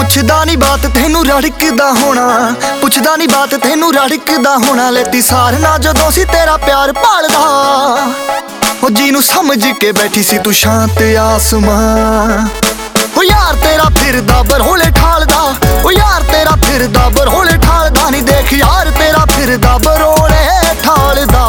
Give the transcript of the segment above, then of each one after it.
ਪੁੱਛਦਾ ਨਹੀਂ ਬਾਤ ਤੈਨੂੰ ਰੜਕਦਾ ਹੋਣਾ, ਪੁੱਛਦਾ ਨਹੀਂ ਬਾਤ ਤੈਨੂੰ ਰੜਕਦਾ ਹੋਣਾ। ਲੈਤੀ ਸਾਰ ਨਾ ਜਦੋਂ ਸੀ ਤੇਰਾ ਪਿਆਰ ਭਾਲਦਾ, ਉਹ ਜਿਹਨੂੰ ਸਮਝ ਕੇ ਬੈਠੀ ਸੀ ਤੂੰ ਸ਼ਾਂਤ ਆਸਮਾਂ। ਉਹ ਯਾਰ ਤੇਰਾ ਫਿਰਦਾ ਬਰੋਲੇ ਠਾਲਦਾ, ਉਹ ਯਾਰ ਤੇਰਾ ਫਿਰਦਾ ਬਰੋਲੇ ਠਾਲਦਾ। ਨਹੀਂ ਦੇਖ ਯਾਰ ਤੇਰਾ ਫਿਰਦਾ ਬਰੋਲੇ ਠਾਲਦਾ।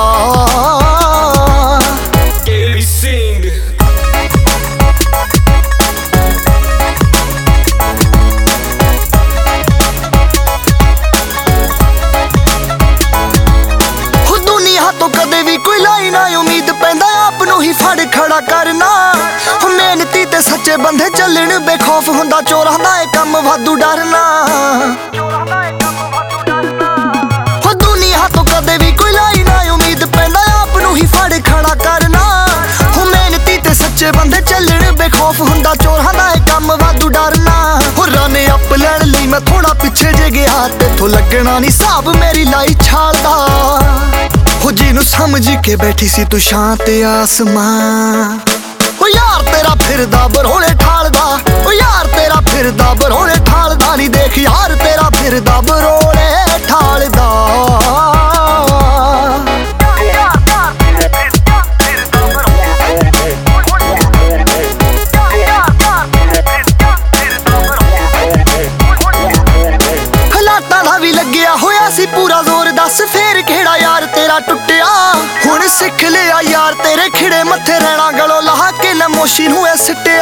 ਤੋਂ ਕਦੇ ਵੀ ਕੋਈ ਲਾਈ ਨਾ ਉਮੀਦ ਪੈਂਦਾ ਆਪ ਨੂੰ ਹੀ ਫੜ ਖੜਾ ਕਰਨਾ। ਮਿਹਨਤੀ ਤੇ ਸੱਚੇ ਬੰਦੇ ਚੱਲਣ ਬੇਖੌਫ ਹੁੰਦਾ ਚੋਰਾਂ ਦਾ ਇਹ ਕੰਮ ਵਾਧੂ ਡਰਨਾ। ਹੋ ਦੁਨੀਆ ਤੋਂ ਕਦੇ ਵੀ ਕੋਈ ਲਾਈ ਨਾ ਉਮੀਦ ਪੈਂਦਾ ਆਪ ਨੂੰ ਹੀ ਫੜ ਖੜਾ ਕਰਨਾ। ਹੋ ਮਿਹਨਤੀ ਤੇ ਸੱਚੇ ਬੰਦੇ ਚੱਲਣ ਬੇਖੌਫ ਹੁੰਦਾ ਚੋਰਾਂ ਦਾ ਇਹ ਕੰਮ ਵਾਧੂ ਡਰਨਾ। ਹੋ ਰਨ ਅਪ ਲੈਣ ਲਈ ਮੈਂ ਥੋੜਾ ਪਿੱਛੇ ਜੇ ਗਿਆ, ਤੇਥੋਂ ਲੱਗਣਾ ਨਹੀਂ ਹਿਸਾਬ ਮੇਰੀ ਲਾਈ ਛਾਲਦਾ। ਹੋ ਜਿਹਨੂੰ ਸਮਝ ਕੇ ਬੈਠੀ ਸੀ ਤੂੰ ਸ਼ਾਂਤ ਆਸਮਾਂ। ਉਹ ਯਾਰ ਤੇਰਾ ਫਿਰਦਾ ਬਰੋਲੇ ਠਾਲਦਾ, ਉਹ ਯਾਰ ਤੇਰਾ ਫਿਰਦਾ ਬਰੋਲੇ ਠਾਲਦਾ। ਨਹੀਂ ਦੇਖ ਯਾਰ ਤੇਰਾ ਫਿਰਦਾ ਬਰੋਲੇ ਠਾਲਦਾ। ਹਾਲਾਤਾਂ ਦਾ ਵੀ ਲੱਗਿਆ ਹੋਇਆ ਸੀ ਪੂਰਾ ਜ਼ੋਰ, ਦੱਸ ਫੇਰ ਕਿਹੜਾ ਯਾਰ ਤੇਰਾ ਟੁੱਟਿਆ। ਹੁਣ ਸਿੱਖ ਲਿਆ ਯਾਰ ਤੇਰੇ ਖਿੜੇ ਮੱਥੇ ਰਹਿਣਾ, ਗਲੋਂ ਲਾਹ ਕੇ ਨਮੋਸ਼ੀ ਨੂੰ ਐ ਸਿੱਟਿਆ।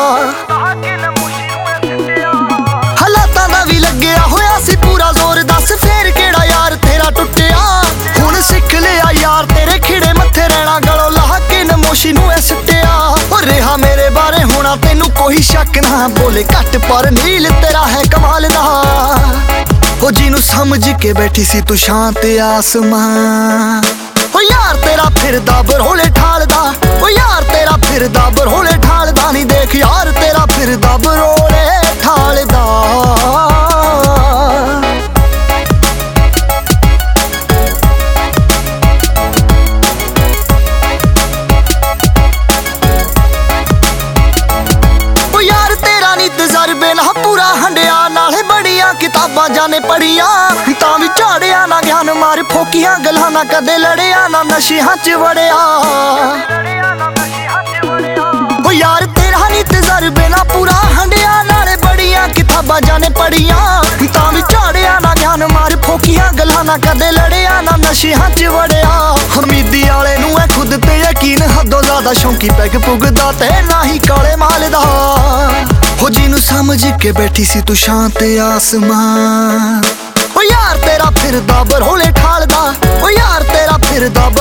ਹਾਲਾਤਾਂ ਦਾ ਵੀ ਲੱਗਿਆ ਹੋਇਆ ਸੀ ਪੂਰਾ ਜ਼ੋਰ, ਦੱਸ ਫੇਰ ਕਿਹੜਾ ਯਾਰ ਤੇਰਾ ਟੁੱਟਿਆ। ਹੁਣ ਸਿੱਖ ਲਿਆ ਯਾਰ ਤੇਰੇ ਖਿੜੇ ਮੱਥੇ ਰਹਿਣਾ, ਗਲੋਂ ਲਾਹ ਕੇ ਨਮੋਸ਼ੀ ਨੂੰ ਐ ਸਿੱਟਿਆ। ਹੋ ਰਿਹਾ ਮੇਰੇ ਬਾਰੇ ਹੋਣਾ ਤੈਨੂੰ ਕੋਈ ਸ਼ੱਕ ਨਾ, ਬੋਲੇ ਘੱਟ ਪਰ ਨੀਲ ਤੇਰਾ ਹੈ ਕਮਾਲ ਦਾ। ਉਹ ਜਿਹਨੂੰ ਸਮਝ ਕੇ ਬੈਠੀ ਸੀ ਤੂੰ ਸ਼ਾਂਤ ਆਸਮਾਂ। ਉਹ ਯਾਰ ਤੇਰਾ ਫਿਰਦਾ ਬਰੋਲੇ ਠਾਲਦਾ, ਉਹ ਯਾਰ ਤੇਰਾ ਫਿਰਦਾ ਬਰੋਲੇ ਠਾਲਦਾ। ਨਹੀਂ ਦੇਖ ਯਾਰ ਤੇਰਾ ਫਿਰਦਾ ਬਰੋਲੇ ਠਾਲਦਾ। ਉਹ ਯਾਰ ਤੇਰਾ ਨੀ ਤਜਰਬੇ ਨਾ ਪੂਰਾ ਹੰਡਿਆ, ਨਾਲੇ ਬੜੀਆਂ ਕਿਤਾਬਾਂ ਜਾਣੇ ਪੜੀਆਂ, ਤਾਂ ਵੀ ਝਾੜਿਆ ਨਾ ਗਿਆਨ ਮਾਰ ਫੋਕੀਆਂ ਗੱਲਾਂ ਨਾ ਕਦੇ ਲੜਿਆ ਨਾ ਨਸ਼ਿਆਂ ਚ ਵੜਿਆ। ਉਹ ਯਾਰ ਤੇਰਾ ਨੀ ਤਜਰਬੇ ਨਾ ਪੂਰਾ ਹੰਡਿਆ, ਨਾਲੇ ਬੜੀਆਂ ਕਿਤਾਬਾਂ ਜਾਣੇ ਪੜੀਆਂ, ਤਾਂ ਵੀ ਝਾੜਿਆ ਨਾ ਗਿਆਨ ਮਾਰ ਫੋਕੀਆਂ ਗੱਲਾਂ ਨਾ ਕਦੇ ਲੜਿਆ ਨਾ ਨਸ਼ਿਆਂ ਚ ਵੜਿਆ। ਹਮੀਦੀ ਵਾਲੇ ਨੂੰ ਐ ਖੁਦ ਤੇ ਯਕੀਨ ਹੱਦੋਂ ਜ਼ਿਆਦਾ, ਸ਼ੌਂਕੀ ਪੈਗ ਪੁੱਗਦਾ ਤੇ ਨਾ ਹੀ ਕਾਲੇ ਮਾਲ ਦਾ। ਹੋ ਜਿਹਨੂੰ ਸਮਝ ਕੇ ਬੈਠੀ ਸੀ ਤੂੰ ਸ਼ਾਂਤ ਆਸਮਾਂ। ਉਹ ਯਾਰ ਤੇਰਾ ਫਿਰਦਾ ਬਰੋਲੇ ਠਾਲਦਾ, ਉਹ ਯਾਰ ਤੇਰਾ ਫਿਰਦਾ